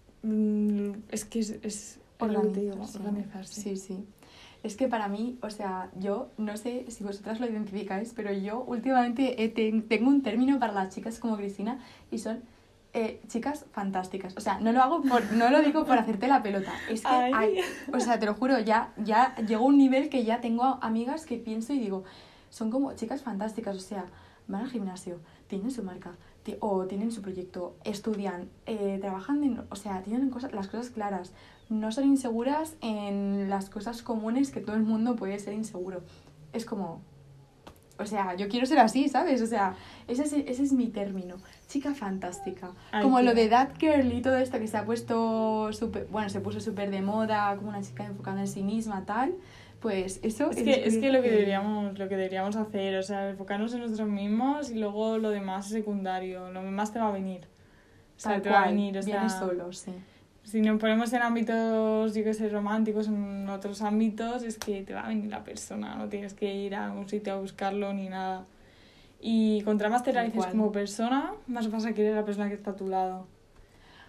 Speaker 2: mm, es que es, es
Speaker 1: organizarse.
Speaker 2: organizarse.
Speaker 1: Sí, sí. Es que para mí, o sea, yo no sé si vosotras lo identificáis, pero yo últimamente eh, te, tengo un término para las chicas como Cristina y son eh, chicas fantásticas. O sea, no lo hago por, no lo digo por hacerte la pelota. Es que hay, o sea, te lo juro, ya, ya llegó un nivel que ya tengo amigas que pienso y digo, son como chicas fantásticas, o sea, van al gimnasio, tienen su marca, o tienen su proyecto, estudian, eh, trabajan, en, o sea, tienen cosas, las cosas claras, no son inseguras en las cosas comunes que todo el mundo puede ser inseguro. Es como, o sea, yo quiero ser así, ¿sabes? O sea, ese es, ese es mi término, chica fantástica. Ay, como tío. Lo de That Girl y todo esto que se ha puesto, super, bueno, se puso súper de moda, como una chica enfocada en sí misma, tal... Pues eso
Speaker 2: es que es que lo que deberíamos lo que deberíamos hacer, o sea, enfocarnos en nosotros mismos y luego lo demás es secundario, lo demás te va a venir. O sea,
Speaker 1: Tal
Speaker 2: te
Speaker 1: cual,
Speaker 2: va a venir, o sea,
Speaker 1: viene solo, sí.
Speaker 2: Si nos ponemos en ámbitos, yo que sé, románticos, en otros ámbitos, es que te va a venir la persona, no tienes que ir a un sitio a buscarlo ni nada. Y contra más te realices como persona, más vas a querer a la persona que está a tu lado.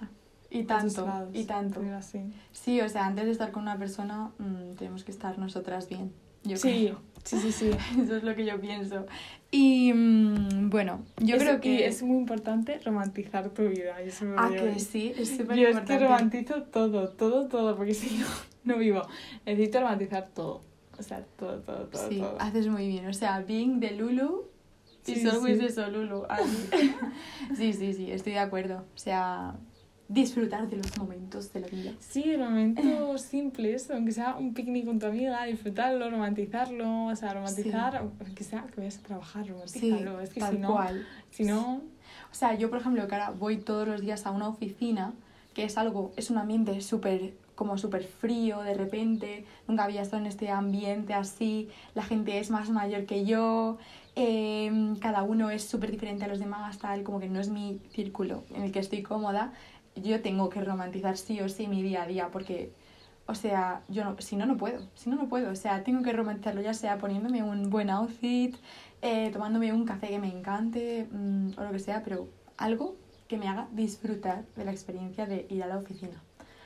Speaker 1: Y
Speaker 2: a
Speaker 1: tanto,
Speaker 2: todos lados,
Speaker 1: y tanto.
Speaker 2: pero así.
Speaker 1: Sí, o sea, antes de estar con una persona mmm, tenemos que estar nosotras bien. Yo
Speaker 2: Sí,
Speaker 1: creo.
Speaker 2: sí, sí, sí.
Speaker 1: Eso es lo que yo pienso. Y mmm, bueno, yo
Speaker 2: es,
Speaker 1: creo que...
Speaker 2: Y es muy importante romantizar tu vida. Y eso me
Speaker 1: Ah,
Speaker 2: voy a
Speaker 1: que
Speaker 2: ver.
Speaker 1: sí, es súper
Speaker 2: Yo es
Speaker 1: importante.
Speaker 2: que romantizo todo, todo, todo, porque si no, no vivo. Necesito romantizar todo. O sea, todo, todo, todo,
Speaker 1: Sí,
Speaker 2: todo.
Speaker 1: haces muy bien. O sea, being de Lulu
Speaker 2: Sí,
Speaker 1: is always
Speaker 2: sí.
Speaker 1: de Solulu. Sí, sí, sí, estoy de acuerdo. O sea, disfrutar de los momentos de la vida.
Speaker 2: Sí, de momentos simples, aunque sea un picnic con tu amiga, disfrutarlo, romantizarlo, o sea, romantizar,
Speaker 1: Sí.
Speaker 2: aunque sea que vayas a trabajar,
Speaker 1: Sí,
Speaker 2: romantízalo. Es que
Speaker 1: tal
Speaker 2: si no,
Speaker 1: cual.
Speaker 2: si no,
Speaker 1: O sea, yo, por ejemplo, que ahora voy todos los días a una oficina, que es algo, es un ambiente súper, como súper frío, de repente, nunca había estado en este ambiente así, la gente es más mayor que yo, eh, cada uno es súper diferente a los demás, tal, como que no es mi círculo en el que estoy cómoda, yo tengo que romantizar sí o sí mi día a día, porque, o sea, yo no, si no, no puedo, si no, no puedo, o sea, tengo que romantizarlo, ya sea poniéndome un buen outfit, eh, tomándome un café que me encante, mmm, o lo que sea, pero algo que me haga disfrutar de la experiencia de ir a la oficina.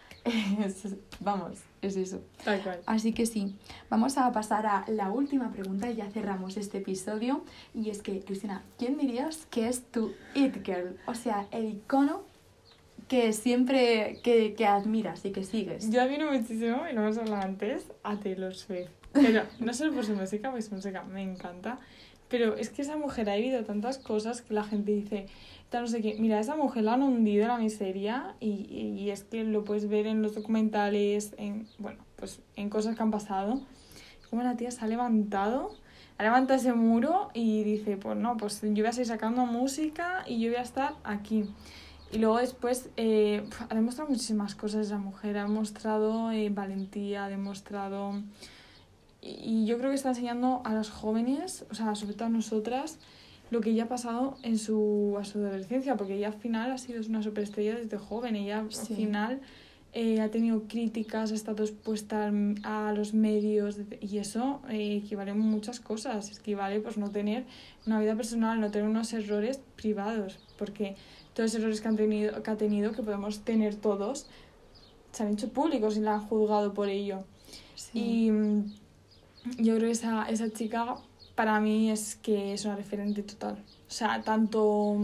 Speaker 1: Vamos, es eso.
Speaker 2: tal cual.
Speaker 1: Así que sí, vamos a pasar a la última pregunta y ya cerramos este episodio. Y es que, Cristina, ¿quién dirías que es tu it girl? O sea, el icono que siempre que, que admiras y que sigues.
Speaker 2: Yo admiro muchísimo, y lo hemos hablado antes, a Taylor Swift. Pero no solo por su música, porque su música me encanta, pero es que esa mujer ha vivido tantas cosas que la gente dice, tal no sé qué, mira, esa mujer la han hundido en la miseria y, y es que lo puedes ver en los documentales, en, bueno, pues en cosas que han pasado, como la tía se ha levantado, ha levantado ese muro y dice, pues no, pues yo voy a seguir sacando música y yo voy a estar aquí. Y luego después eh, ha demostrado muchísimas cosas esa mujer, ha demostrado eh, valentía, ha demostrado... Y yo creo que está enseñando a las jóvenes, o sea, sobre todo a nosotras, lo que ella ha pasado en su, a su adolescencia, porque ella al final ha sido una superestrella desde joven. Ella
Speaker 1: Sí.
Speaker 2: al final eh, ha tenido críticas, ha estado expuesta a los medios, y eso eh, equivale a muchas cosas. Equivale pues no tener una vida personal, no tener unos errores privados, porque todos los errores que, han tenido, que ha tenido, que podemos tener todos, se han hecho públicos y la han juzgado por ello.
Speaker 1: Sí.
Speaker 2: Y yo creo que esa, esa chica para mí es que es una referente total. O sea, tanto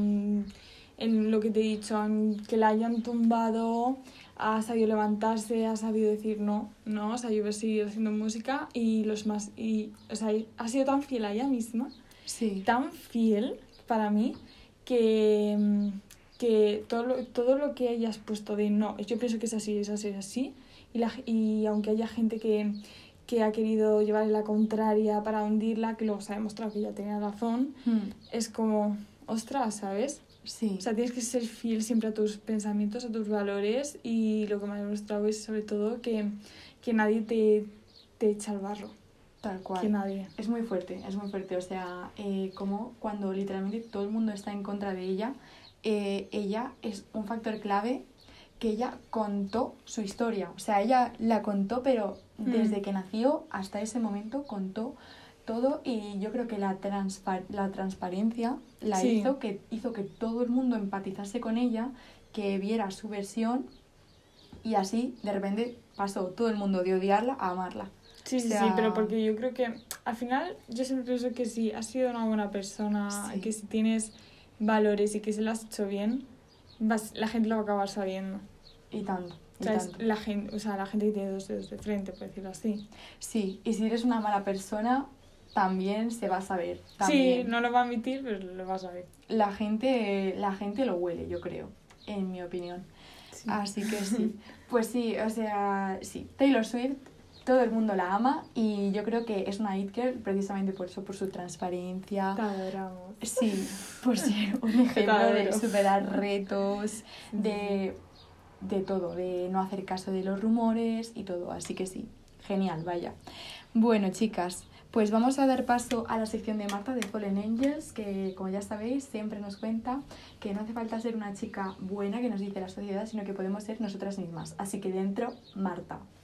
Speaker 2: en lo que te he dicho, en que la hayan tumbado, ha sabido levantarse, ha sabido decir no, no, o sea, yo voy a seguir haciendo música y los más, y, o sea, ha sido tan fiel a ella misma,
Speaker 1: Sí.
Speaker 2: tan fiel para mí, que, que todo, lo, todo lo que hayas puesto de no, yo pienso que es así, es así, es así, y, la, y aunque haya gente que... que ha querido llevarle la contraria para hundirla, que luego se ha demostrado que ella tenía razón,
Speaker 1: Hmm.
Speaker 2: es como, ostras, ¿sabes?
Speaker 1: Sí.
Speaker 2: O sea, tienes que ser fiel siempre a tus pensamientos, a tus valores, y lo que me ha demostrado es sobre todo que, que nadie te, te echa al barro.
Speaker 1: Tal cual.
Speaker 2: Que nadie.
Speaker 1: Es muy fuerte, es muy fuerte. O sea, eh, como cuando literalmente todo el mundo está en contra de ella, eh, ella es un factor clave, que ella contó su historia. O sea, ella la contó, pero desde
Speaker 2: Mm.
Speaker 1: que nació hasta ese momento contó todo, y yo creo que la, transpa- la transparencia la
Speaker 2: Sí.
Speaker 1: hizo, que hizo que todo el mundo empatizase con ella, que viera su versión, y así de repente pasó todo el mundo de odiarla a amarla.
Speaker 2: Sí, sí,
Speaker 1: O sea,
Speaker 2: sí, pero porque yo creo que al final yo siempre pienso que si has sido una buena persona,
Speaker 1: Sí.
Speaker 2: que si tienes valores y que se lo has hecho bien, vas, la gente lo va a acabar sabiendo.
Speaker 1: Y tanto.
Speaker 2: O
Speaker 1: y
Speaker 2: sea, es
Speaker 1: tanto.
Speaker 2: la gente, o sea, la gente que tiene dos dedos de frente, por decirlo así.
Speaker 1: Sí, y si eres una mala persona, también se va a saber. También.
Speaker 2: Sí, no lo va a admitir, pero lo vas a ver.
Speaker 1: La gente, la gente lo huele, yo creo, en mi opinión.
Speaker 2: Sí.
Speaker 1: Así que sí. Pues sí, o sea, sí. Taylor Swift, todo el mundo la ama, y yo creo que es una it girl precisamente por eso, por su transparencia.
Speaker 2: Te adoramos.
Speaker 1: Sí, por ser un ejemplo de
Speaker 2: adoro.
Speaker 1: superar retos, de, de todo, de no hacer caso de los rumores y todo. Así que sí, genial, vaya. Bueno, chicas, pues vamos a dar paso a la sección de Marta de Fallen Angels, que como ya sabéis siempre nos cuenta que no hace falta ser una chica buena que nos dice la sociedad, sino que podemos ser nosotras mismas. Así que dentro, Marta.